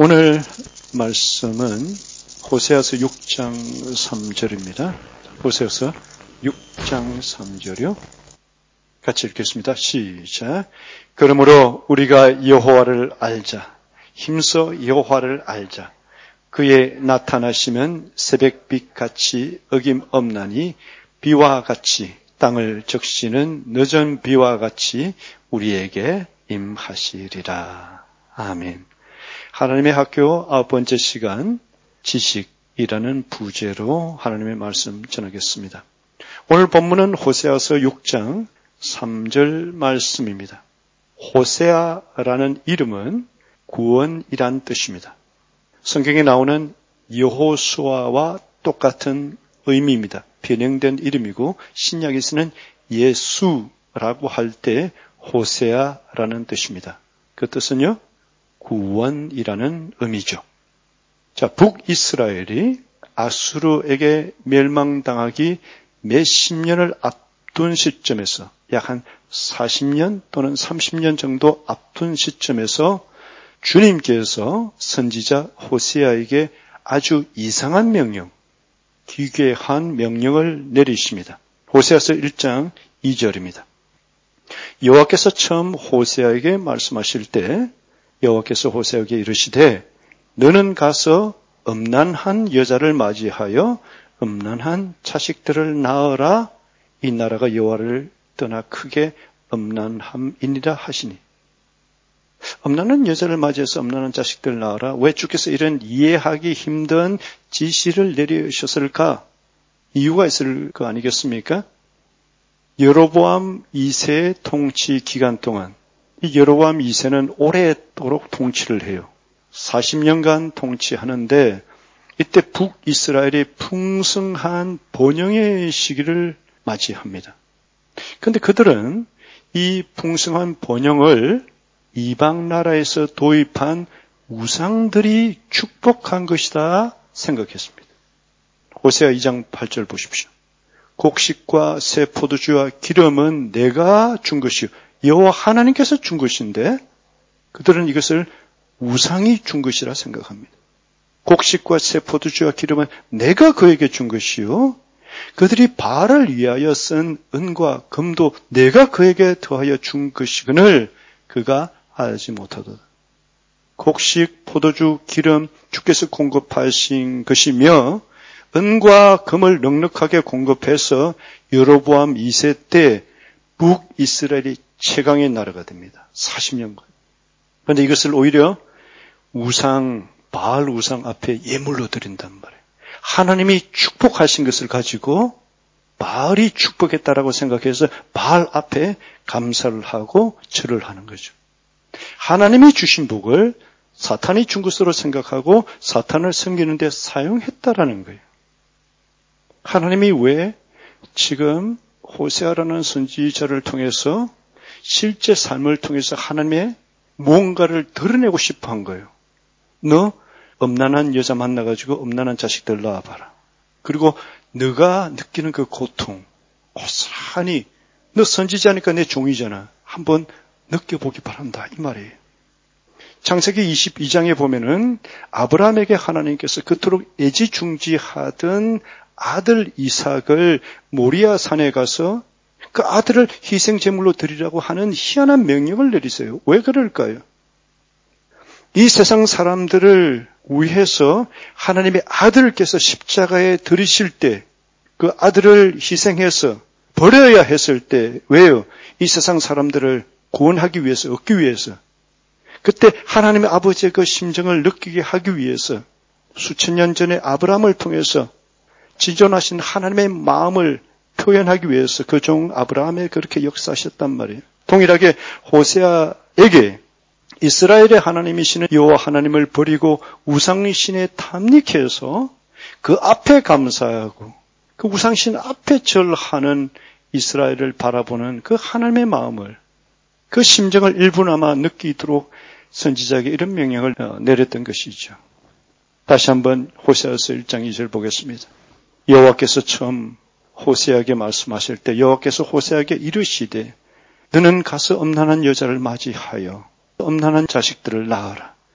오늘 말씀은 호세아서 6장 3절입니다. 호세아서 6장 3절이요. 같이 읽겠습니다. 시작. 그러므로 우리가 여호와를 알자. 힘써 여호와를 알자. 그의 나타나시면 새벽빛같이 어김없나니 비와 같이 땅을 적시는 늦은 비와 같이 우리에게 임하시리라. 아멘. 하나님의 학교 9번째 시간 지식이라는 부제로 하나님의 말씀 전하겠습니다. 오늘 본문은 호세아서 6장 3절 말씀입니다. 호세아라는 이름은 구원이란 뜻입니다. 성경에 나오는 여호수아와 똑같은 의미입니다. 변형된 이름이고 신약에서는 예수라고 할 때 호세아라는 뜻입니다. 그 뜻은요, 구원이라는 의미죠. 자, 북이스라엘이 아수르에게 멸망당하기 몇십 년을 앞둔 시점에서 약 한 40년 또는 30년 정도 앞둔 시점에서 주님께서 선지자 호세아에게 아주 이상한 명령, 기괴한 명령을 내리십니다. 호세아서 1장 2절입니다. 여호와께서 처음 호세아에게 말씀하실 때 여호와께서 호세아에게 이르시되 너는 가서 음란한 여자를 맞이하여 음란한 자식들을 낳으라. 이 나라가 여호와를 떠나 크게 음란함이니라 하시니. 음란한 여자를 맞이해서 음란한 자식들을 낳으라. 왜 주께서 이런 이해하기 힘든 지시를 내리셨을까? 이유가 있을 거 아니겠습니까? 여로보암 2세의 통치 기간 동안 이 여로보암 2세는 오래도록 통치를 해요. 40년간 통치하는데 이때 북이스라엘이 풍성한 번영의 시기를 맞이합니다. 그런데 그들은 이 풍성한 번영을 이방 나라에서 도입한 우상들이 축복한 것이다 생각했습니다. 호세아 2장 8절 보십시오. 곡식과 새 포도주와 기름은 내가 준 것이요. 여호와 하나님께서 준 것인데 그들은 이것을 우상이 준 것이라 생각합니다. 곡식과 새 포도주와 기름은 내가 그에게 준 것이요. 그들이 바알을 위하여 쓴 은과 금도 내가 그에게 더하여 준 것이거늘 그가 알지 못하도다. 곡식, 포도주, 기름 주께서 공급하신 것이며 은과 금을 넉넉하게 공급해서 여로보암 2세 때 북이스라엘이 최강의 나라가 됩니다. 40년간. 그런데 이것을 오히려 우상, 바알 우상 앞에 예물로 드린단 말이에요. 하나님이 축복하신 것을 가지고 바알이 축복했다라고 생각해서 바알 앞에 감사를 하고 절을 하는 거죠. 하나님이 주신 복을 사탄이 준 것으로 생각하고 사탄을 섬기는 데 사용했다라는 거예요. 하나님이 왜 지금 호세아라는 선지자를 통해서 실제 삶을 통해서 하나님의 뭔가를 드러내고 싶어 한 거예요. 너 음란한 여자 만나가지고 음란한 자식들 낳아봐라. 그리고 너가 느끼는 그 고통, 고스란히 너 선지자니까 내 종이잖아. 한번 느껴보기 바란다. 이 말이에요. 창세기 22장에 보면은 아브라함에게 하나님께서 그토록 애지중지하던 아들 이삭을 모리아 산에 가서 그 아들을 희생제물로 드리라고 하는 희한한 명령을 내리세요. 왜 그럴까요? 이 세상 사람들을 위해서 하나님의 아들께서 십자가에 들이실 때 그 아들을 희생해서 버려야 했을 때 왜요? 이 세상 사람들을 구원하기 위해서, 얻기 위해서. 그때 하나님의 아버지의 그 심정을 느끼게 하기 위해서 수천 년 전에 아브라함을 통해서 지존하신 하나님의 마음을 표현하기 위해서 그 종 아브라함에 그렇게 역사하셨단 말이에요. 동일하게 호세아에게 이스라엘의 하나님이시는 여호와 하나님을 버리고 우상신에 탐닉해서 그 앞에 감사하고 그 우상신 앞에 절하는 이스라엘을 바라보는 그 하나님의 마음을, 그 심정을 일부나마 느끼도록 선지자에게 이런 명령을 내렸던 것이죠. 다시 한번 호세아서 1장 2절 보겠습니다. 여호와께서 처음 호세아에게 말씀하실 때 여호와께서 호세아에게 이르시되 너는 가서 음란한 여자를 맞이하여 음란한 자식들을 낳아라.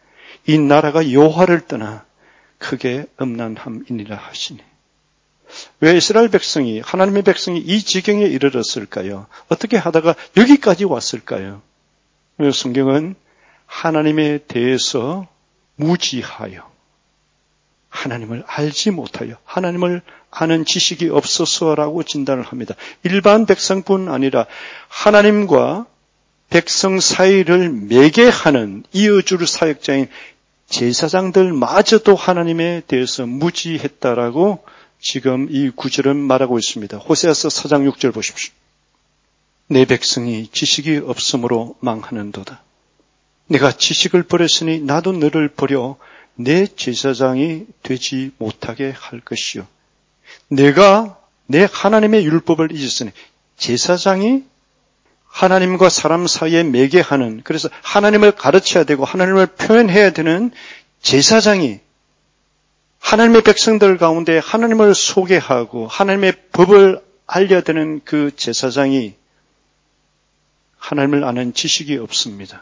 이 나라가 여호와를 떠나 크게 음란함이니라 하시니. 왜 이스라엘 백성이, 하나님의 백성이 이 지경에 이르렀을까요? 어떻게 하다가 여기까지 왔을까요? 성경은 하나님에 대해서 무지하여, 하나님을 알지 못하여, 하나님을 아는 지식이 없어서라고 진단을 합니다. 일반 백성뿐 아니라 하나님과 백성 사이를 매개하는 이어줄 사역자인 제사장들마저도 하나님에 대해서 무지했다라고 지금 이 구절은 말하고 있습니다. 호세아서 4장 6절 보십시오. 내 백성이 지식이 없으므로 망하는도다. 내가 지식을 버렸으니 나도 너를 버려 내 제사장이 되지 못하게 할 것이요. 내가 내 하나님의 율법을 잊었으니, 제사장이 하나님과 사람 사이에 매개하는, 그래서 하나님을 가르쳐야 되고 하나님을 표현해야 되는 제사장이 하나님의 백성들 가운데 하나님을 소개하고 하나님의 법을 알려야 되는 그 제사장이 하나님을 아는 지식이 없습니다.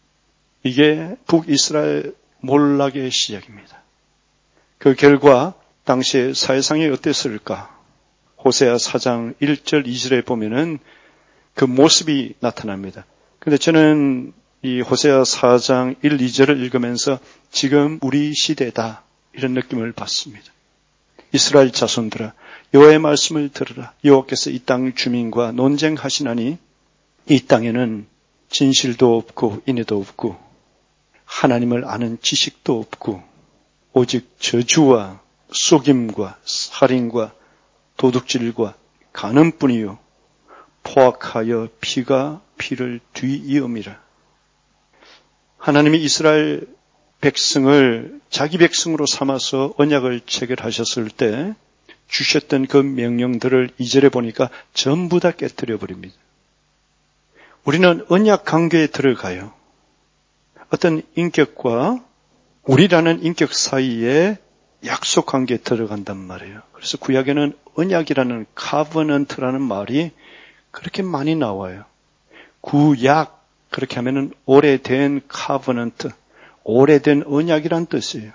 이게 북이스라엘 몰락의 시작입니다. 그 결과 당시에 사회상이 어땠을까? 호세아 4장 1절 2절에 보면은 그 모습이 나타납니다. 그런데 저는 이 호세아 4장 1, 2절을 읽으면서 지금 우리 시대다, 이런 느낌을 받습니다. 이스라엘 자손들아, 여호와의 말씀을 들으라. 여호와께서 이 땅 주민과 논쟁하시나니 이 땅에는 진실도 없고 인애도 없고 하나님을 아는 지식도 없고 오직 저주와 속임과 살인과 도둑질과 간음뿐이요 포악하여 피가 피를 뒤이음이라. 하나님이 이스라엘 백성을 자기 백성으로 삼아서 언약을 체결하셨을 때 주셨던 그 명령들을 2절에 보니까 전부 다 깨뜨려 버립니다. 우리는 언약 관계에 들어가요. 어떤 인격과 우리라는 인격 사이에 약속 관계에 들어간단 말이에요. 그래서 구약에는 언약이라는 covenant라는 말이 그렇게 많이 나와요. 구약, 그렇게 하면은 오래된 covenant, 오래된 언약이란 뜻이에요.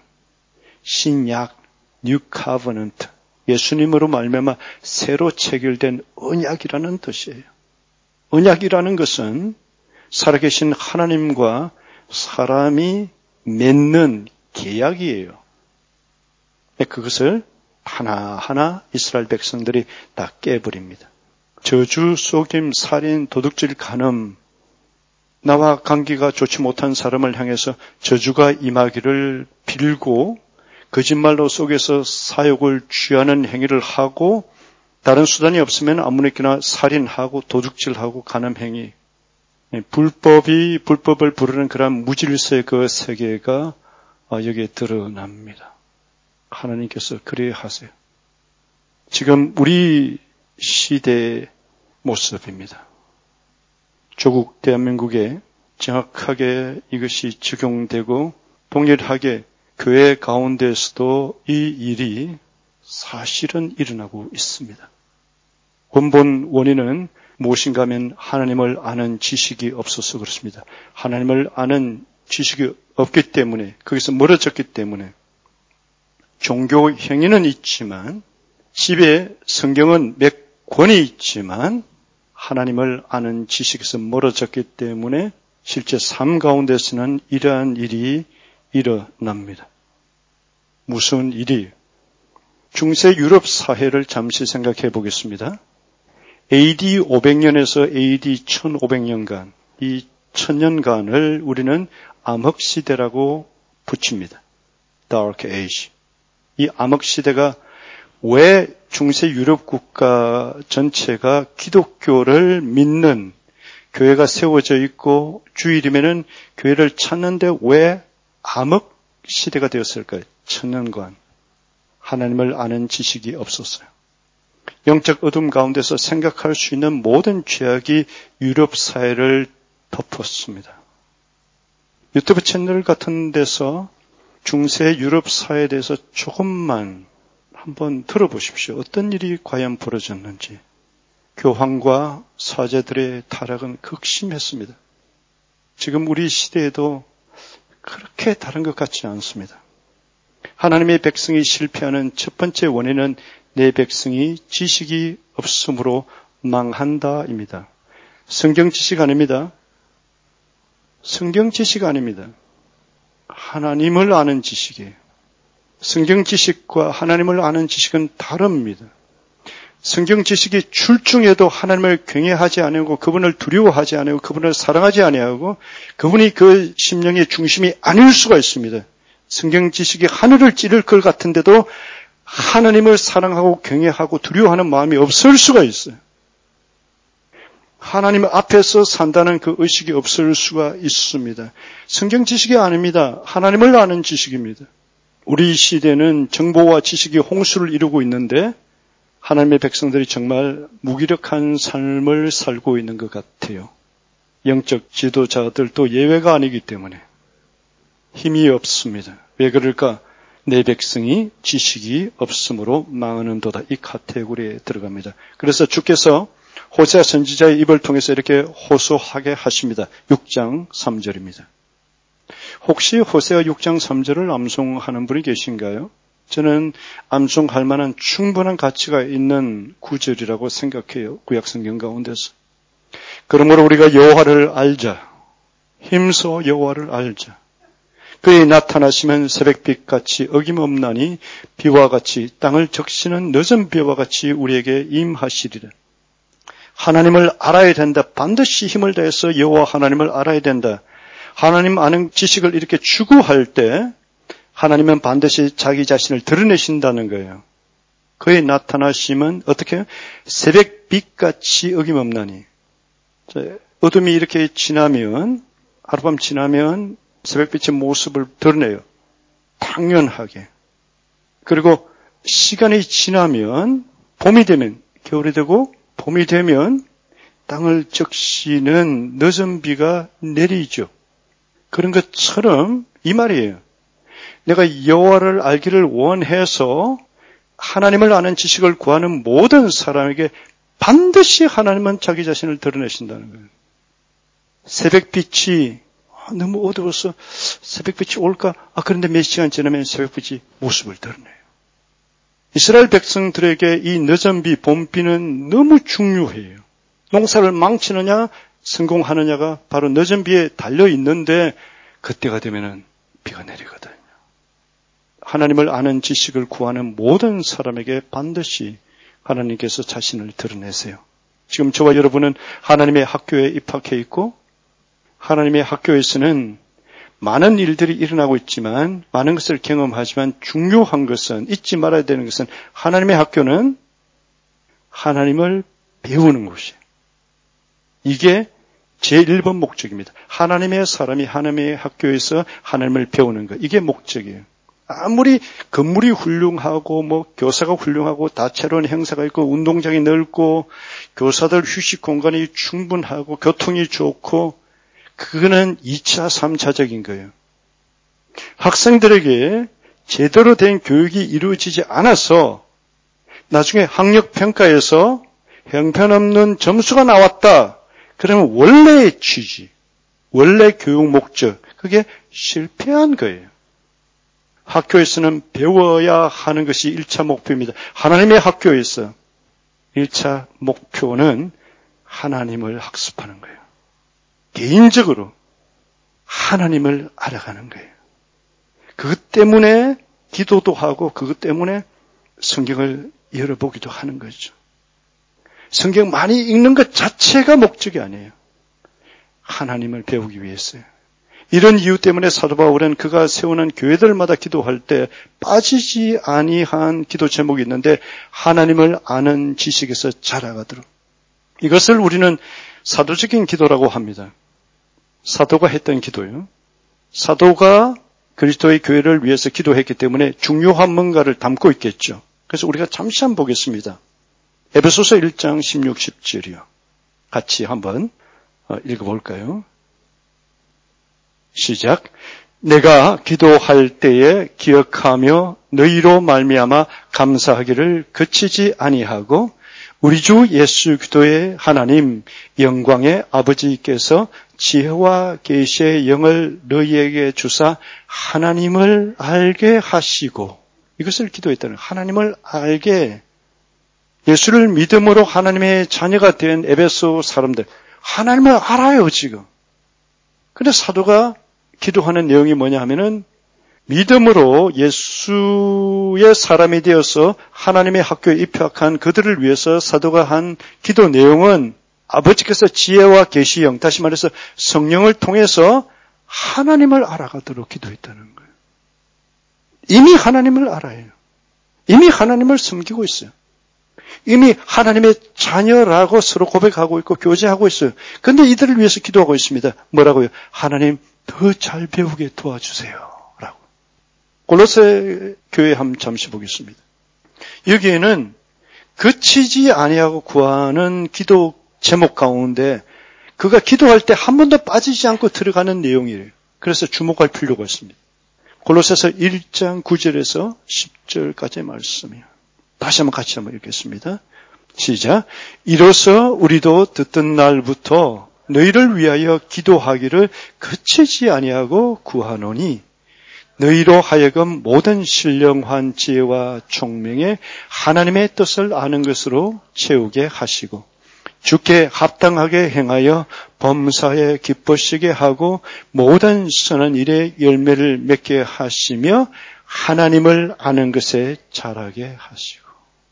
신약, new covenant, 예수님으로 말미암아 새로 체결된 언약이라는 뜻이에요. 언약이라는 것은 살아계신 하나님과 사람이 맺는 계약이에요. 그것을 하나하나 이스라엘 백성들이 다 깨버립니다. 저주, 속임, 살인, 도둑질, 간음, 나와 관계가 좋지 못한 사람을 향해서 저주가 임하기를 빌고 거짓말로 속에서 사욕을 취하는 행위를 하고 다른 수단이 없으면 아무렇게나 살인하고 도둑질하고 간음 행위, 불법이 불법을 부르는 그런 무질서의 그 세계가 여기에 드러납니다. 하나님께서 그래야 하세요. 지금 우리 시대의 모습입니다. 조국 대한민국에 정확하게 이것이 적용되고 동일하게 교회 가운데서도 이 일이 사실은 일어나고 있습니다. 근본 원인은 무엇인가 하면 하나님을 아는 지식이 없어서 그렇습니다. 하나님을 아는 지식이 없기 때문에, 거기서 멀어졌기 때문에 종교 행위는 있지만 집에 성경은 몇 권이 있지만 하나님을 아는 지식에서 멀어졌기 때문에 실제 삶 가운데서는 이러한 일이 일어납니다. 무슨 일이? 중세 유럽 사회를 잠시 생각해 보겠습니다. AD 500년에서 AD 1500년간, 이 1000년간을 우리는 암흑시대라고 붙입니다. Dark Age. 이 암흑시대가 왜 중세 유럽 국가 전체가 기독교를 믿는 교회가 세워져 있고 주일이면은 교회를 찾는데 왜 암흑시대가 되었을까요? 1000년간. 하나님을 아는 지식이 없었어요. 영적 어둠 가운데서 생각할 수 있는 모든 죄악이 유럽 사회를 덮었습니다. 유튜브 채널 같은 데서 중세 유럽 사회에 대해서 조금만 한번 들어보십시오. 어떤 일이 과연 벌어졌는지. 교황과 사제들의 타락은 극심했습니다. 지금 우리 시대에도 그렇게 다른 것 같지 않습니다. 하나님의 백성이 실패하는 첫 번째 원인은 내 백성이 지식이 없으므로 망한다입니다. 성경 지식 아닙니다. 성경 지식 아닙니다. 하나님을 아는 지식이에요. 성경 지식과 하나님을 아는 지식은 다릅니다. 성경 지식이 출중해도 하나님을 경외하지 아니하고 그분을 두려워하지 아니하고 그분을 사랑하지 아니하고 그분이 그 심령의 중심이 아닐 수가 있습니다. 성경 지식이 하늘을 찌를 것 같은데도 하나님을 사랑하고 경외하고 두려워하는 마음이 없을 수가 있어요. 하나님 앞에서 산다는 그 의식이 없을 수가 있습니다. 성경 지식이 아닙니다. 하나님을 아는 지식입니다. 우리 시대는 정보와 지식이 홍수를 이루고 있는데 하나님의 백성들이 정말 무기력한 삶을 살고 있는 것 같아요. 영적 지도자들도 예외가 아니기 때문에 힘이 없습니다. 왜 그럴까? 내 백성이 지식이 없으므로 망하는도다. 이 카테고리에 들어갑니다. 그래서 주께서 호세아 선지자의 입을 통해서 이렇게 호소하게 하십니다. 6장 3절입니다. 혹시 호세아 6장 3절을 암송하는 분이 계신가요? 저는 암송할 만한 충분한 가치가 있는 구절이라고 생각해요. 구약성경 가운데서. 그러므로 우리가 여호와를 알자. 힘써 여호와를 알자. 그의 나타나시면 새벽빛같이 어김없나니 비와 같이 땅을 적시는 늦은 비와 같이 우리에게 임하시리라. 하나님을 알아야 된다. 반드시 힘을 다해서 여호와 하나님을 알아야 된다. 하나님 아는 지식을 이렇게 추구할 때 하나님은 반드시 자기 자신을 드러내신다는 거예요. 그의 나타나심은 어떻게 해요? 새벽빛같이 어김없나니. 어둠이 이렇게 지나면 하룻밤 지나면 새벽빛의 모습을 드러내요. 당연하게. 그리고 시간이 지나면 봄이 되면 겨울이 되고 봄이 되면 땅을 적시는 늦은 비가 내리죠. 그런 것처럼 이 말이에요. 내가 여호와를 알기를 원해서 하나님을 아는 지식을 구하는 모든 사람에게 반드시 하나님은 자기 자신을 드러내신다는 거예요. 새벽빛이 너무 어두워서 새벽빛이 올까? 그런데 몇 시간 지나면 새벽빛이 모습을 드러내요. 이스라엘 백성들에게 이 늦은 비, 봄비는 너무 중요해요. 농사를 망치느냐, 성공하느냐가 바로 늦은 비에 달려 있는데 그때가 되면은 비가 내리거든요. 하나님을 아는 지식을 구하는 모든 사람에게 반드시 하나님께서 자신을 드러내세요. 지금 저와 여러분은 하나님의 학교에 입학해 있고 하나님의 학교에서는 많은 일들이 일어나고 있지만 많은 것을 경험하지만 중요한 것은 잊지 말아야 되는 것은 하나님의 학교는 하나님을 배우는 곳이에요. 이게 제1번 목적입니다. 하나님의 사람이 하나님의 학교에서 하나님을 배우는 것. 이게 목적이에요. 아무리 건물이 훌륭하고 교사가 훌륭하고 다채로운 행사가 있고 운동장이 넓고 교사들 휴식 공간이 충분하고 교통이 좋고 그거는 2차, 3차적인 거예요. 학생들에게 제대로 된 교육이 이루어지지 않아서 나중에 학력평가에서 형편없는 점수가 나왔다. 그러면 원래의 취지, 원래 교육 목적, 그게 실패한 거예요. 학교에서는 배워야 하는 것이 1차 목표입니다. 하나님의 학교에서 1차 목표는 하나님을 학습하는 거예요. 개인적으로 하나님을 알아가는 거예요. 그것 때문에 기도도 하고 그것 때문에 성경을 열어보기도 하는 거죠. 성경 많이 읽는 것 자체가 목적이 아니에요. 하나님을 배우기 위해서요. 이런 이유 때문에 사도 바울은 그가 세우는 교회들마다 기도할 때 빠지지 아니한 기도 제목이 있는데 하나님을 아는 지식에서 자라가도록. 이것을 우리는 사도적인 기도라고 합니다. 사도가 했던 기도요. 사도가 그리스도의 교회를 위해서 기도했기 때문에 중요한 뭔가를 담고 있겠죠. 그래서 우리가 잠시 한번 보겠습니다. 에베소서 1장 16, 17이요. 같이 한번 읽어볼까요? 시작. 내가 기도할 때에 기억하며 너희로 말미암아 감사하기를 그치지 아니하고 우리 주 예수 그리스도의 하나님 영광의 아버지께서 지혜와 계시의 영을 너희에게 주사 하나님을 알게 하시고, 이것을 기도했다는 거예요. 하나님을 알게, 예수를 믿음으로 하나님의 자녀가 된 에베소 사람들, 하나님을 알아요 지금. 근데 사도가 기도하는 내용이 뭐냐 하면은 믿음으로 예수의 사람이 되어서 하나님의 학교에 입학한 그들을 위해서 사도가 한 기도 내용은 아버지께서 지혜와 계시영, 다시 말해서 성령을 통해서 하나님을 알아가도록 기도했다는 거예요. 이미 하나님을 알아요. 이미 하나님을 섬기고 있어요. 이미 하나님의 자녀라고 서로 고백하고 있고 교제하고 있어요. 그런데 이들을 위해서 기도하고 있습니다. 뭐라고요? 하나님 더 잘 배우게 도와주세요. 라고. 골로새 교회 한번 잠시 보겠습니다. 여기에는 그치지 아니하고 구하는 기도 제목 가운데 그가 기도할 때 한 번도 빠지지 않고 들어가는 내용이에요. 그래서 주목할 필요가 있습니다. 골로새서 1장 9절에서 10절까지의 말씀이에요. 다시 한번 같이 한번 읽겠습니다. 시작. 이로써 우리도 듣던 날부터 너희를 위하여 기도하기를 그치지 아니하고 구하노니 너희로 하여금 모든 신령한 지혜와 총명에 하나님의 뜻을 아는 것으로 채우게 하시고 주께 합당하게 행하여 범사에 기쁘시게 하고 모든 선한 일에 열매를 맺게 하시며 하나님을 아는 것에 자라게 하시고,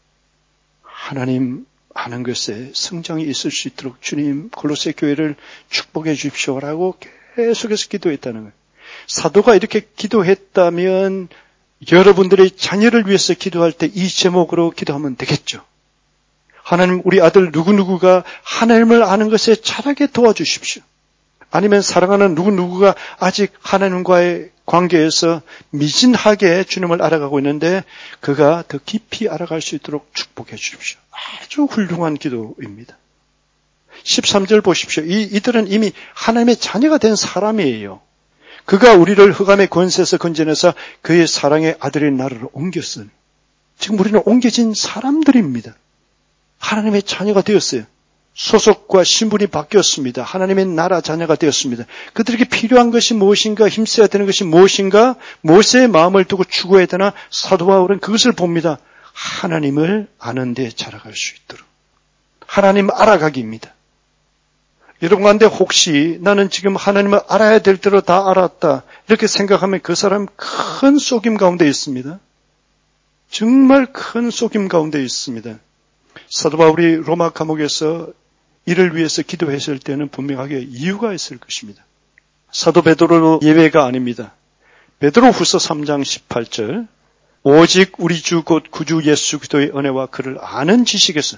하나님 아는 것에 성장이 있을 수 있도록 주님 골로새 교회를 축복해 주십시오라고 계속해서 기도했다는 거예요. 사도가 이렇게 기도했다면 여러분들의 자녀를 위해서 기도할 때 이 제목으로 기도하면 되겠죠. 하나님, 우리 아들 누구누구가 하나님을 아는 것에 자라게 도와주십시오. 아니면 사랑하는 누구누구가 아직 하나님과의 관계에서 미진하게 주님을 알아가고 있는데 그가 더 깊이 알아갈 수 있도록 축복해 주십시오. 아주 훌륭한 기도입니다. 13절 보십시오. 이들은 이미 하나님의 자녀가 된 사람이에요. 그가 우리를 흑암의 권세에서 건져내서 그의 사랑의 아들의 나라로 옮겼어요. 지금 우리는 옮겨진 사람들입니다. 하나님의 자녀가 되었어요. 소속과 신분이 바뀌었습니다. 하나님의 나라 자녀가 되었습니다. 그들에게 필요한 것이 무엇인가, 힘써야 되는 것이 무엇인가, 모세의 마음을 두고 추구해야 되나, 사도 바울은 그것을 봅니다. 하나님을 아는 데 자라갈 수 있도록. 하나님 알아가기입니다. 여러분 가운데 혹시 나는 지금 하나님을 알아야 될 대로 다 알았다 이렇게 생각하면 그 사람 큰 속임 가운데 있습니다. 정말 큰 속임 가운데 있습니다. 사도 바울이 로마 감옥에서 이를 위해서 기도했을 때는 분명하게 이유가 있을 것입니다. 사도 베드로 예외가 아닙니다. 베드로 후서 3장 18절 오직 우리 주 곧 구주 예수 그리스도의 은혜와 그를 아는 지식에서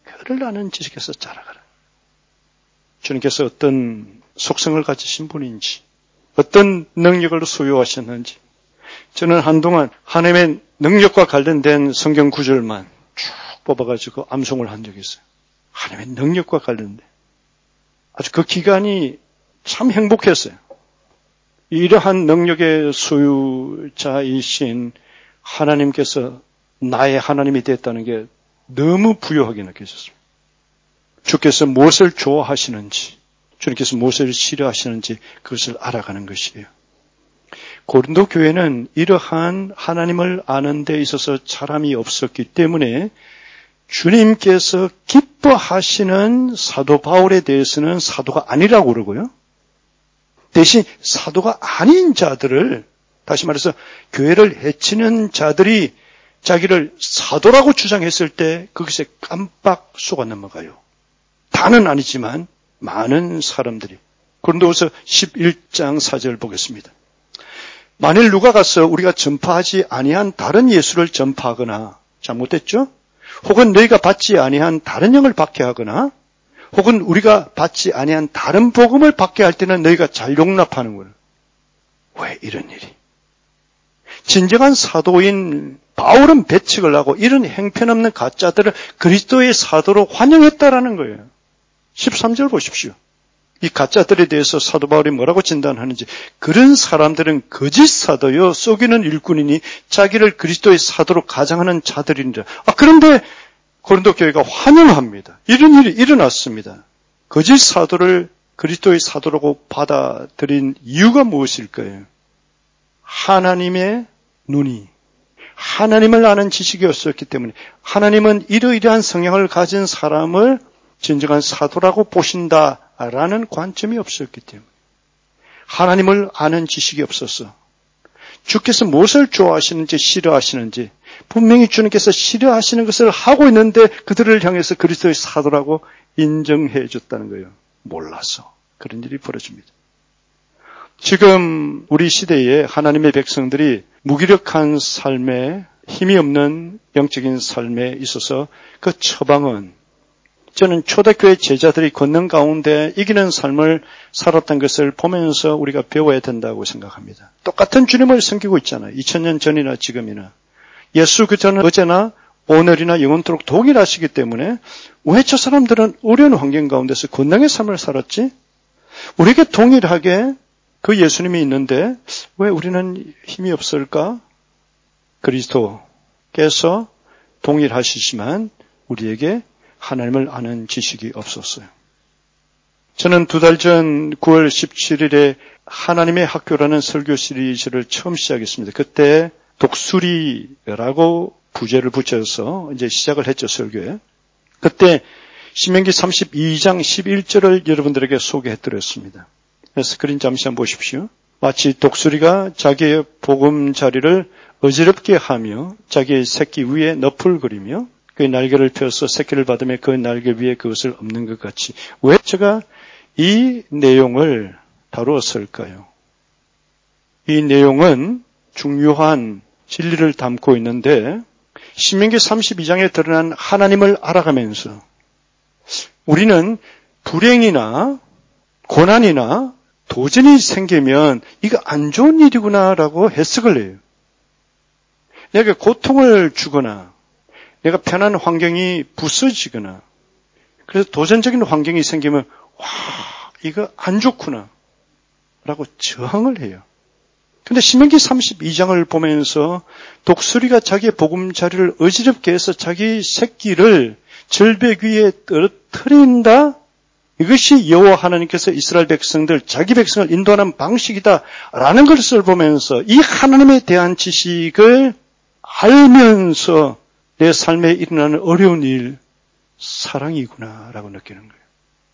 자라가라. 주님께서 어떤 속성을 가지신 분인지 어떤 능력을 소유하셨는지 저는 한동안 하나님의 능력과 관련된 성경 구절만 쭉 뽑아가지고 암송을 한 적이 있어요. 하나님의 능력과 관련된. 아주 그 기간이 참 행복했어요. 이러한 능력의 소유자이신 하나님께서 나의 하나님이 됐다는 게 너무 부유하게 느껴졌습니다. 주께서 무엇을 좋아하시는지, 주님께서 무엇을 싫어하시는지 그것을 알아가는 것이에요. 고린도 교회는 이러한 하나님을 아는 데 있어서 사람이 없었기 때문에 주님께서 기뻐하시는 사도 바울에 대해서는 사도가 아니라고 그러고요. 대신 사도가 아닌 자들을, 다시 말해서 교회를 해치는 자들이 자기를 사도라고 주장했을 때 그것에 깜빡 속아 넘어가요. 다는 아니지만 많은 사람들이. 고린도후서 11장 4절 보겠습니다. 만일 누가 가서 우리가 전파하지 아니한 다른 예수를 전파하거나 잘못했죠? 혹은 너희가 받지 아니한 다른 영을 받게 하거나 혹은 우리가 받지 아니한 다른 복음을 받게 할 때는 너희가 잘 용납하는 거예요. 왜 이런 일이? 진정한 사도인 바울은 배척을 하고 이런 형편없는 가짜들을 그리스도의 사도로 환영했다라는 거예요. 13절 보십시오. 이 가짜들에 대해서 사도 바울이 뭐라고 진단하는지. 그런 사람들은 거짓 사도요 속이는 일꾼이니 자기를 그리스도의 사도로 가장하는 자들인데 그런데 고린도 교회가 환영합니다. 이런 일이 일어났습니다. 거짓 사도를 그리스도의 사도라고 받아들인 이유가 무엇일까요? 하나님의 눈이 하나님을 아는 지식이 없었기 때문에 하나님은 이러이러한 성향을 가진 사람을 진정한 사도라고 보신다라는 관점이 없었기 때문에 하나님을 아는 지식이 없었어. 주께서 무엇을 좋아하시는지 싫어하시는지 분명히 주님께서 싫어하시는 것을 하고 있는데 그들을 향해서 그리스도의 사도라고 인정해 줬다는 거예요. 몰라서 그런 일이 벌어집니다. 지금 우리 시대에 하나님의 백성들이 무기력한 삶에 힘이 없는 영적인 삶에 있어서 그 처방은 저는 초대교회 제자들이 걷는 가운데 이기는 삶을 살았던 것을 보면서 우리가 배워야 된다고 생각합니다. 똑같은 주님을 섬기고 있잖아요. 2000년 전이나 지금이나. 예수 그전은 어제나 오늘이나 영원토록 동일하시기 때문에 왜 저 사람들은 어려운 환경 가운데서 권능의 삶을 살았지? 우리에게 동일하게 그 예수님이 있는데 왜 우리는 힘이 없을까? 그리스도께서 동일하시지만 우리에게 하나님을 아는 지식이 없었어요. 저는 2달 전 9월 17일에 하나님의 학교라는 설교 시리즈를 처음 시작했습니다. 그때 독수리라고 부제를 붙여서 이제 시작을 했죠, 설교에. 그때 신명기 32장 11절을 여러분들에게 소개해드렸습니다. 스크린 잠시 한번 보십시오. 마치 독수리가 자기의 보금자리를 어지럽게 하며 자기의 새끼 위에 늪을 그리며 그의 날개를 펴서 새끼를 받으며 그 날개 위에 그것을 엎는 것 같이. 왜 제가 이 내용을 다루었을까요? 이 내용은 중요한 진리를 담고 있는데 신명기 32장에 드러난 하나님을 알아가면서 우리는 불행이나 고난이나 도전이 생기면 이거 안 좋은 일이구나라고 해석을 해요. 내가 고통을 주거나 내가 편한 환경이 부서지거나 그래서 도전적인 환경이 생기면 와 이거 안 좋구나 라고 저항을 해요. 근데 신명기 32장을 보면서 독수리가 자기의 보금자리를 어지럽게 해서 자기 새끼를 절벽 위에 떨어뜨린다? 이것이 여호와 하나님께서 이스라엘 백성들, 자기 백성을 인도하는 방식이다라는 것을 보면서 이 하나님에 대한 지식을 알면서 내 삶에 일어나는 어려운 일, 사랑이구나라고 느끼는 거예요.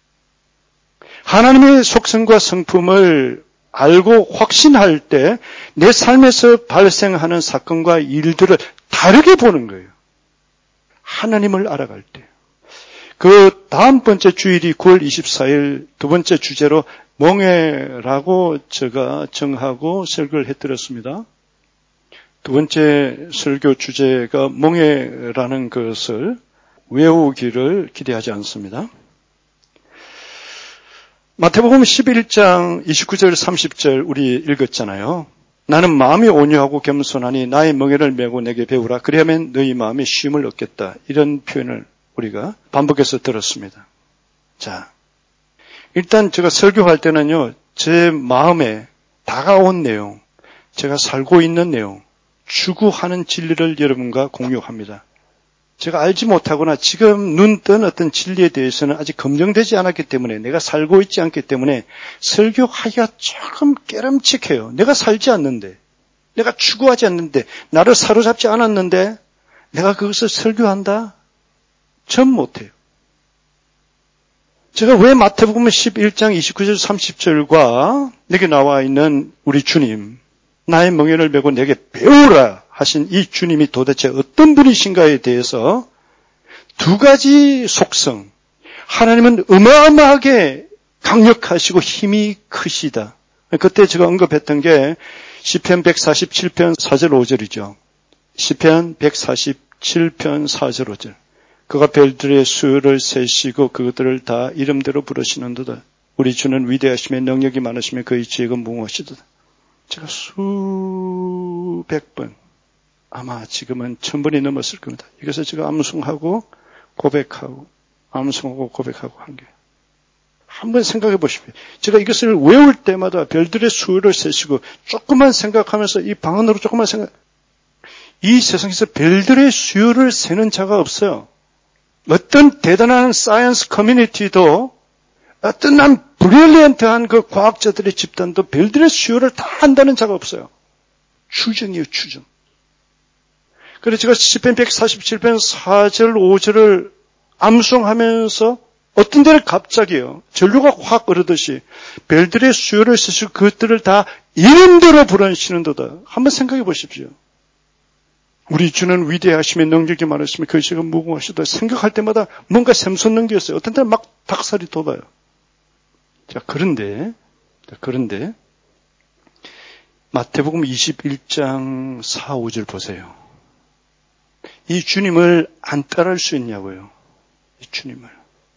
하나님의 속성과 성품을 알고 확신할 때 내 삶에서 발생하는 사건과 일들을 다르게 보는 거예요. 하나님을 알아갈 때. 그 다음 번째 주일이 9월 24일 두 번째 주제로 멍에라고 제가 정하고 설교를 해드렸습니다. 두 번째 설교 주제가 멍에라는 것을 외우기를 기대하지 않습니다. 마태복음 11장 29절 30절 우리 읽었잖아요. 나는 마음이 온유하고 겸손하니 나의 멍에를 메고 내게 배우라. 그리하면 너희 마음이 쉼을 얻겠다. 이런 표현을 우리가 반복해서 들었습니다. 자, 일단 제가 설교할 때는요. 제 마음에 다가온 내용, 제가 살고 있는 내용, 추구하는 진리를 여러분과 공유합니다. 제가 알지 못하거나 지금 눈 뜬 어떤 진리에 대해서는 아직 검증되지 않았기 때문에 내가 살고 있지 않기 때문에 설교하기가 조금 깨름칙해요. 내가 살지 않는데, 내가 추구하지 않는데, 나를 사로잡지 않았는데 내가 그것을 설교한다? 전 못해요. 제가 왜 마태복음 11장 29절 30절과 여기 나와 있는 우리 주님, 나의 멍에를 메고 내게 배우라 하신 이 주님이 도대체 어떤 분이신가에 대해서 두 가지 속성. 하나님은 어마어마하게 강력하시고 힘이 크시다. 그때 제가 언급했던 게 시편 147편 4절 5절이죠. 시편 147편 4절 5절. 그가 별들의 수를 세시고 그것들을 다 이름대로 부르시는도다. 우리 주는 위대하시며 능력이 많으시며 그의 지혜가 무엇이도다. 제가 수백 번, 아마 지금은 1000번이 넘었을 겁니다. 이것을 제가 암송하고 고백하고 암송하고 고백하고 한 게. 한번 생각해 보십시오. 제가 이것을 외울 때마다 별들의 수를 세시고 조금만 생각하면서 이 방언으로 조금만 생각. 이 세상에서 별들의 수를 세는 자가 없어요. 어떤 대단한 사이언스 커뮤니티도 어떤 난 브릴리언트한 그 과학자들의 집단도 별들의 수요를 다 안다는 자가 없어요. 추정이에요, 추정. 그래서 제가 시편 147편 4절, 5절을 암송하면서 어떤 데는 갑자기요, 전류가 확 오르듯이 별들의 수요를 쓰시고 그것들을 다 이름대로 부르시는도다. 한번 생각해 보십시오. 우리 주는 위대하시며 능력이 많으시며 그 시가 무궁하시다. 생각할 때마다 뭔가 샘솟는 게 있어요. 어떤 때는 막 닭살이 돋아요. 자, 그런데 마태복음 21장 4, 5절 보세요. 이 주님을 안 따라할 수 있냐고요. 이 주님을.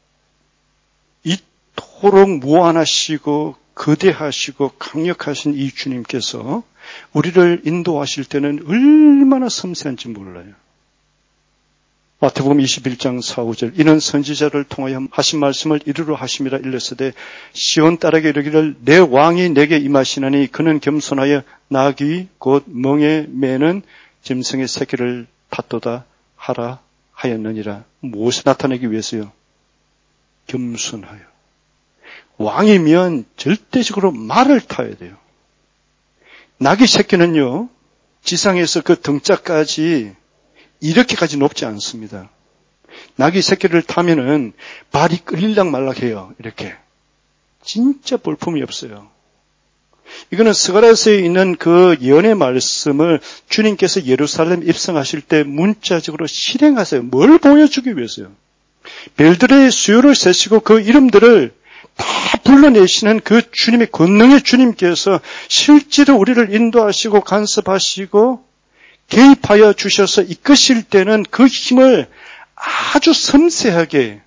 이토록 무한하시고 거대하시고 강력하신 이 주님께서 우리를 인도하실 때는 얼마나 섬세한지 몰라요. 마태복음 21장 4, 5절 이는 선지자를 통하여 하신 말씀을 이루러 하심이라 일렀으되 시온 딸에게 이르기를 내 왕이 내게 임하시나니 그는 겸손하여 나귀 곧 멍에 매는 짐승의 새끼를 탔도다 하라 하였느니라. 무엇을 나타내기 위해서요? 겸손하여. 왕이면 절대적으로 말을 타야 돼요. 나귀 새끼는요, 지상에서 그 등짝까지 이렇게까지 높지 않습니다. 나귀 새끼를 타면은 발이 끌릴락 말락 해요. 이렇게. 진짜 볼품이 없어요. 이거는 스가랴서에 있는 그 예언의 말씀을 주님께서 예루살렘 입성하실 때 문자적으로 실행하세요. 뭘 보여주기 위해서요? 별들의 수요를 세시고 그 이름들을 다 불러내시는 그 주님의 권능의 주님께서 실제로 우리를 인도하시고 간섭하시고 개입하여 주셔서 이끄실 때는 그 힘을 아주 섬세하게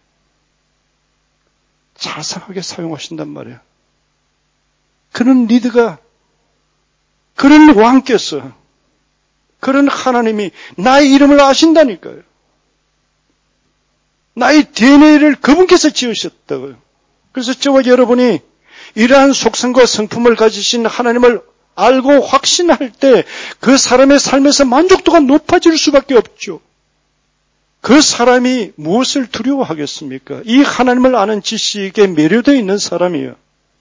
자상하게 사용하신단 말이에요. 그런 리더가, 그런 왕께서, 그런 하나님이 나의 이름을 아신다니까요. 나의 DNA를 그분께서 지으셨다고요. 그래서 저와 여러분이 이러한 속성과 성품을 가지신 하나님을 알고 확신할 때 그 사람의 삶에서 만족도가 높아질 수밖에 없죠. 그 사람이 무엇을 두려워하겠습니까? 이 하나님을 아는 지식에 매료되어 있는 사람이에요.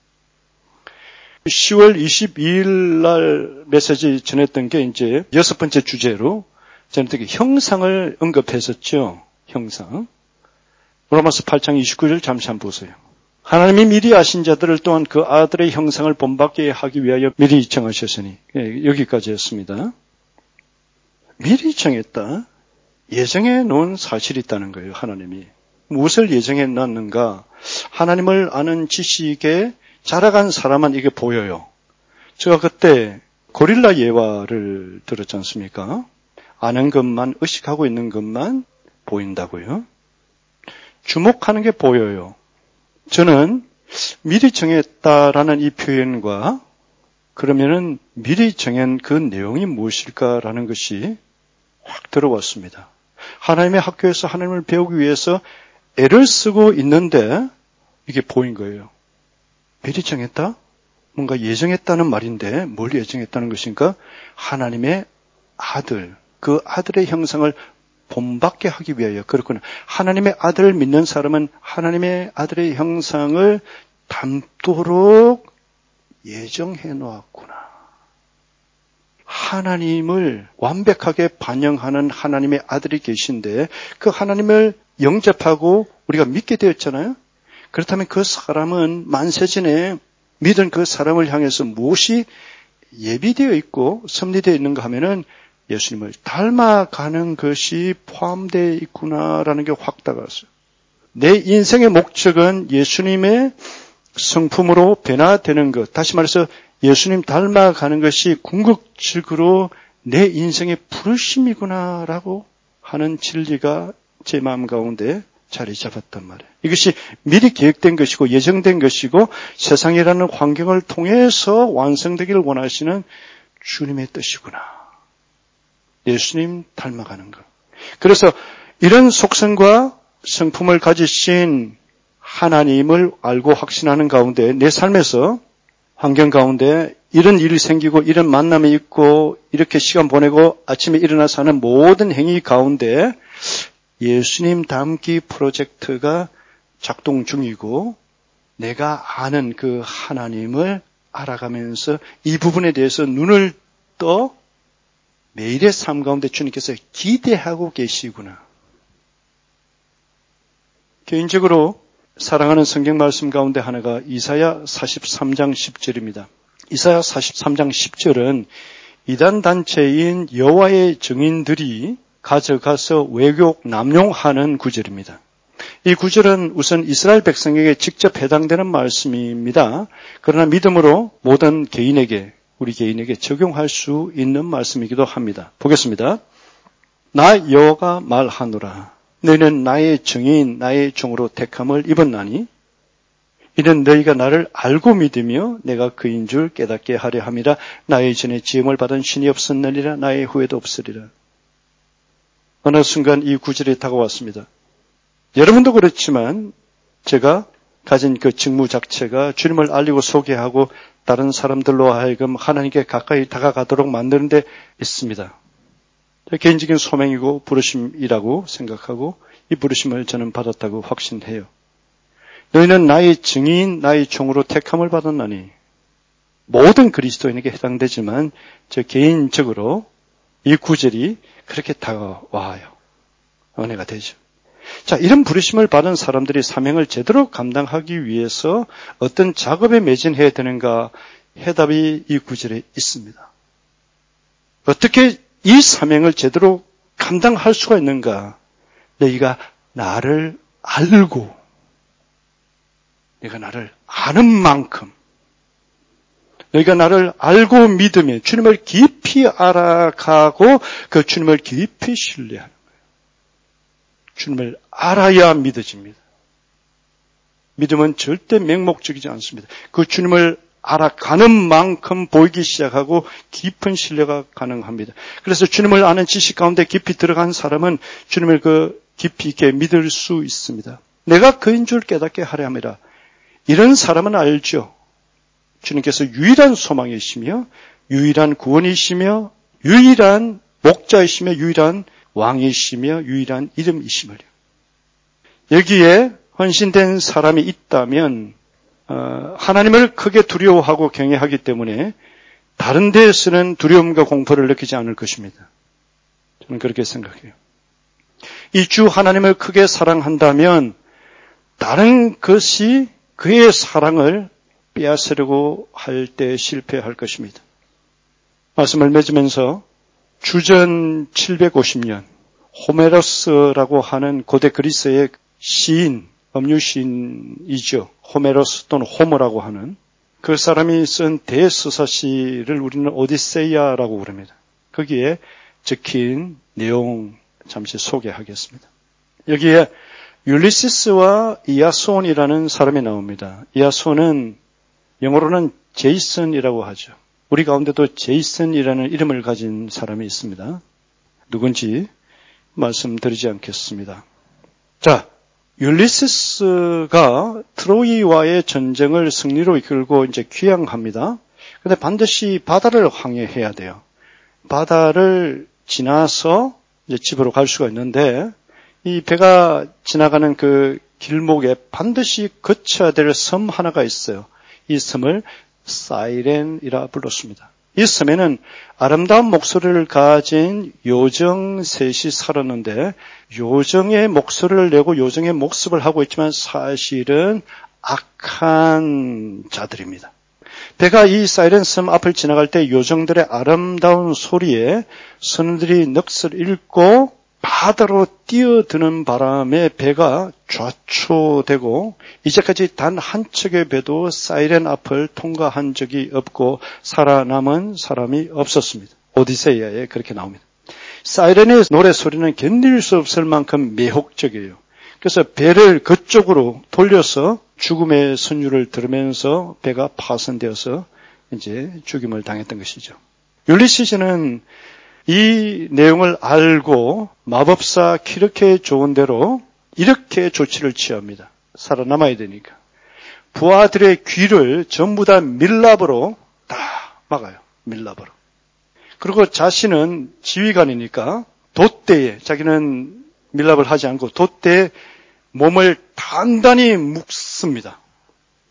10월 22일 날 메시지 전했던 게 이제 6번째 주제로 전했던 게 형상을 언급했었죠. 형상. 로마서 8장 29절 잠시 한번 보세요. 하나님이 미리 아신 자들을 또한 그 아들의 형상을 본받게 하기 위하여 미리 정하셨으니, 여기까지 했습니다. 미리 정했다. 예정해 놓은 사실이 있다는 거예요. 하나님이. 무엇을 예정해 놨는가? 하나님을 아는 지식에 자라간 사람은 이게 보여요. 제가 그때 고릴라 예화를 들었지 않습니까? 아는 것만, 의식하고 있는 것만 보인다고요. 주목하는 게 보여요. 저는 미리 정했다라는 이 표현과 그러면은 미리 정한 그 내용이 무엇일까라는 것이 확 들어왔습니다. 하나님의 학교에서 하나님을 배우기 위해서 애를 쓰고 있는데 이게 보인 거예요. 미리 정했다? 뭔가 예정했다는 말인데 뭘 예정했다는 것인가? 하나님의 아들, 그 아들의 형상을 본받게 하기 위하여. 그렇구나. 하나님의 아들을 믿는 사람은 하나님의 아들의 형상을 닮도록 예정해 놓았구나. 하나님을 완벽하게 반영하는 하나님의 아들이 계신데 그 하나님을 영접하고 우리가 믿게 되었잖아요. 그렇다면 그 사람은 만세전에 믿은 그 사람을 향해서 무엇이 예비되어 있고 섭리되어 있는가 하면은 예수님을 닮아가는 것이 포함되어 있구나라는 게 확 다가왔어요. 내 인생의 목적은 예수님의 성품으로 변화되는 것. 다시 말해서 예수님 닮아가는 것이 궁극적으로 내 인생의 부르심이구나라고 하는 진리가 제 마음 가운데 자리 잡았단 말이에요. 이것이 미리 계획된 것이고 예정된 것이고 세상이라는 환경을 통해서 완성되기를 원하시는 주님의 뜻이구나. 예수님 닮아가는 것. 그래서 이런 속성과 성품을 가지신 하나님을 알고 확신하는 가운데 내 삶에서 환경 가운데 이런 일이 생기고 이런 만남이 있고 이렇게 시간 보내고 아침에 일어나서 하는 모든 행위 가운데 예수님 닮기 프로젝트가 작동 중이고 내가 아는 그 하나님을 알아가면서 이 부분에 대해서 눈을 떠 매일의 삶 가운데 주님께서 기대하고 계시구나. 개인적으로 사랑하는 성경 말씀 가운데 하나가 이사야 43장 10절입니다. 이사야 43장 10절은 이단 단체인 여호와의 증인들이 가져가서 외교 남용하는 구절입니다. 이 구절은 우선 이스라엘 백성에게 직접 해당되는 말씀입니다. 그러나 믿음으로 모든 개인에게, 우리 개인에게 적용할 수 있는 말씀이기도 합니다. 보겠습니다. 나 여호와가 말하노라. 너희는 나의 증인, 나의 종으로 택함을 입었나니 이는 너희가 나를 알고 믿으며 내가 그인 줄 깨닫게 하려 함이라. 나의 전에 지음을 받은 신이 없었느니라. 나의 후에도 없으리라. 어느 순간 이 구절이 다가왔습니다. 여러분도 그렇지만 제가 가진 그 직무 자체가 주님을 알리고 소개하고 다른 사람들로 하여금 하나님께 가까이 다가가도록 만드는 데 있습니다. 개인적인 소명이고 부르심이라고 생각하고 이 부르심을 저는 받았다고 확신해요. 너희는 나의 증인, 나의 종으로 택함을 받았나니 모든 그리스도인에게 해당되지만 저 개인적으로 이 구절이 그렇게 다가와요. 은혜가 되죠. 자, 이런 부르심을 받은 사람들이 사명을 제대로 감당하기 위해서 어떤 작업에 매진해야 되는가? 해답이 이 구절에 있습니다. 어떻게 이 사명을 제대로 감당할 수가 있는가? 너희가 나를 알고, 너희가 나를 아는 만큼, 너희가 나를 알고 믿으며 주님을 깊이 알아가고 그 주님을 깊이 신뢰하는 거예요. 주님을 알아야 믿어집니다. 믿음은 절대 맹목적이지 않습니다. 그 주님을 알아가는 만큼 보이기 시작하고 깊은 신뢰가 가능합니다. 그래서 주님을 아는 지식 가운데 깊이 들어간 사람은 주님을 그 깊이 있게 믿을 수 있습니다. 내가 그인 줄 깨닫게 하려 함이라. 이런 사람은 알죠. 주님께서 유일한 소망이시며 유일한 구원이시며 유일한 목자이시며 유일한 왕이시며 유일한 이름이시므로. 여기에 헌신된 사람이 있다면 하나님을 크게 두려워하고 경외하기 때문에 다른 데에서는 두려움과 공포를 느끼지 않을 것입니다. 저는 그렇게 생각해요. 이 주 하나님을 크게 사랑한다면 다른 것이 그의 사랑을 빼앗으려고 할 때 실패할 것입니다. 말씀을 맺으면서 주전 750년 호메로스라고 하는 고대 그리스의 시인, 음유 시인이죠. 호메로스 또는 호모라고 하는 그 사람이 쓴 대서사시를 우리는 오디세이아라고 부릅니다. 거기에 적힌 내용 잠시 소개하겠습니다. 여기에 율리시스와 이아손이라는 사람이 나옵니다. 이아손은 영어로는 제이슨이라고 하죠. 우리 가운데도 제이슨이라는 이름을 가진 사람이 있습니다. 누군지 말씀드리지 않겠습니다. 자, 율리시스가 트로이와의 전쟁을 승리로 이끌고 이제 귀향합니다. 그런데 반드시 바다를 항해해야 돼요. 바다를 지나서 이제 집으로 갈 수가 있는데 이 배가 지나가는 그 길목에 반드시 거쳐야 될 섬 하나가 있어요. 이 섬을 사이렌이라 불렀습니다. 이 섬에는 아름다운 목소리를 가진 요정 셋이 살았는데 요정의 목소리를 내고 요정의 목습을 하고 있지만 사실은 악한 자들입니다. 배가 이 사이렌 섬 앞을 지나갈 때 요정들의 아름다운 소리에 선원들이 넋을 잃고 바다로 뛰어드는 바람에 배가 좌초되고 이제까지 단 한 척의 배도 사이렌 앞을 통과한 적이 없고 살아남은 사람이 없었습니다. 오디세이아에 그렇게 나옵니다. 사이렌의 노래소리는 견딜 수 없을 만큼 매혹적이에요. 그래서 배를 그쪽으로 돌려서 죽음의 선율을 들으면서 배가 파손되어서 이제 죽임을 당했던 것이죠. 율리시스는 이 내용을 알고 마법사 키르케의 조언대로 이렇게 조치를 취합니다. 살아남아야 되니까. 부하들의 귀를 전부 다 밀랍으로 다 막아요. 밀랍으로. 그리고 자신은 지휘관이니까 돛대에, 자기는 밀랍을 하지 않고 돛대에 몸을 단단히 묶습니다.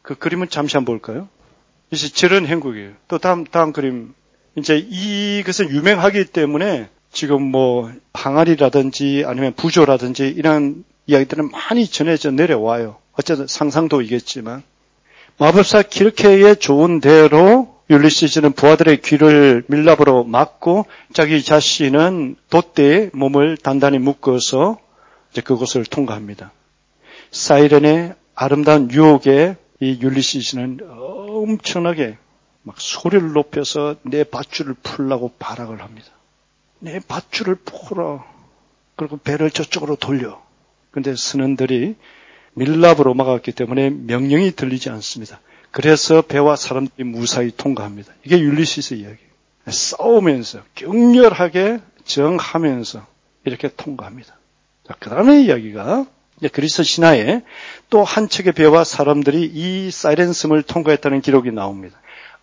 그 그림은 잠시 한번 볼까요? 이제 저런 행국이에요. 또 다음 그림. 이제 이것은 유명하기 때문에 지금 뭐 항아리라든지 아니면 부조라든지 이런 이야기들은 많이 전해져 내려와요. 어쨌든 상상도이겠지만 마법사 키르케의 좋은 대로 율리시스는 부하들의 귀를 밀랍으로 막고 자기 자신은 돛대에 몸을 단단히 묶어서 이제 그곳을 통과합니다. 사이렌의 아름다운 유혹에 이 율리시스는 엄청나게 막 소리를 높여서 내 밧줄을 풀라고 발악을 합니다. 내 밧줄을 풀어. 그리고 배를 저쪽으로 돌려. 그런데 선원들이 밀랍으로 막았기 때문에 명령이 들리지 않습니다. 그래서 배와 사람들이 무사히 통과합니다. 이게 율리시스 이야기예요. 싸우면서 격렬하게 정하면서 이렇게 통과합니다. 자, 그 다음에 이야기가 그리스 신화에 또 한 척의 배와 사람들이 이 사이렌 섬을 통과했다는 기록이 나옵니다.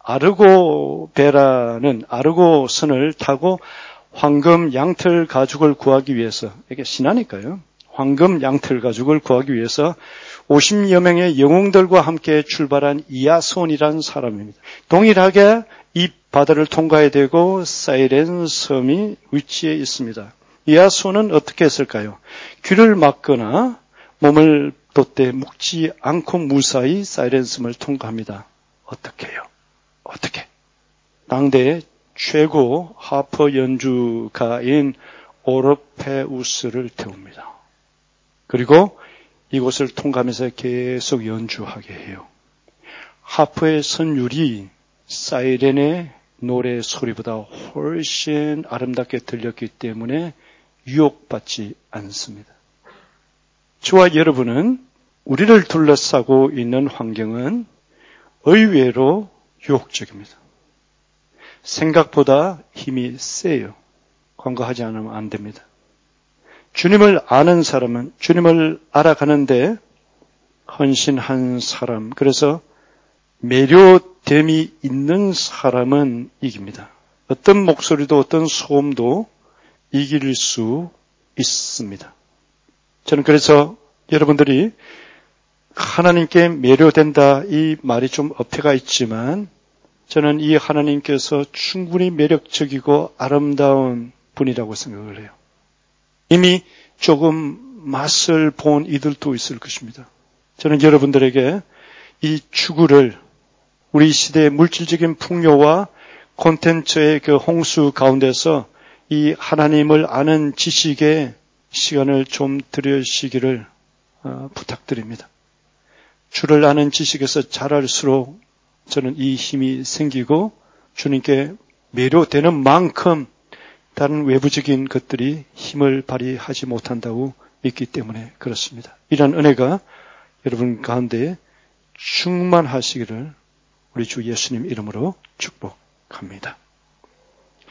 아르고 배라는 아르고 선을 타고 황금 양털 가죽을 구하기 위해서, 이게 신화니까요. 황금 양털 가죽을 구하기 위해서 50여 명의 영웅들과 함께 출발한 이아손이라는 사람입니다. 동일하게 이 바다를 통과해야 되고 사이렌 섬이 위치해 있습니다. 이아손은 어떻게 했을까요? 귀를 막거나 몸을 돛대에 묶지 않고 무사히 사이렌 섬을 통과합니다. 어떻게 해요? 어떻게? 당대의 최고 하퍼 연주가인 오르페우스를 태웁니다. 그리고 이곳을 통과하면서 계속 연주하게 해요. 하프의 선율이 사이렌의 노래 소리보다 훨씬 아름답게 들렸기 때문에 유혹받지 않습니다. 저와 여러분은 우리를 둘러싸고 있는 환경은 의외로 유혹적입니다. 생각보다 힘이 세요. 간과하지 않으면 안 됩니다. 주님을 아는 사람은 주님을 알아가는데 헌신한 사람, 그래서 매료됨이 있는 사람은 이깁니다. 어떤 목소리도 어떤 소음도 이길 수 있습니다. 저는 그래서 여러분들이 하나님께 매료된다 이 말이 좀 어폐가 있지만 저는 이 하나님께서 충분히 매력적이고 아름다운 분이라고 생각을 해요. 이미 조금 맛을 본 이들도 있을 것입니다. 저는 여러분들에게 이 추구를 우리 시대의 물질적인 풍요와 콘텐츠의 그 홍수 가운데서 이 하나님을 아는 지식에 시간을 좀 들여시기를 부탁드립니다. 주를 아는 지식에서 자랄수록 저는 이 힘이 생기고 주님께 매료되는 만큼 다른 외부적인 것들이 힘을 발휘하지 못한다고 믿기 때문에 그렇습니다. 이런 은혜가 여러분 가운데 충만하시기를 우리 주 예수님 이름으로 축복합니다.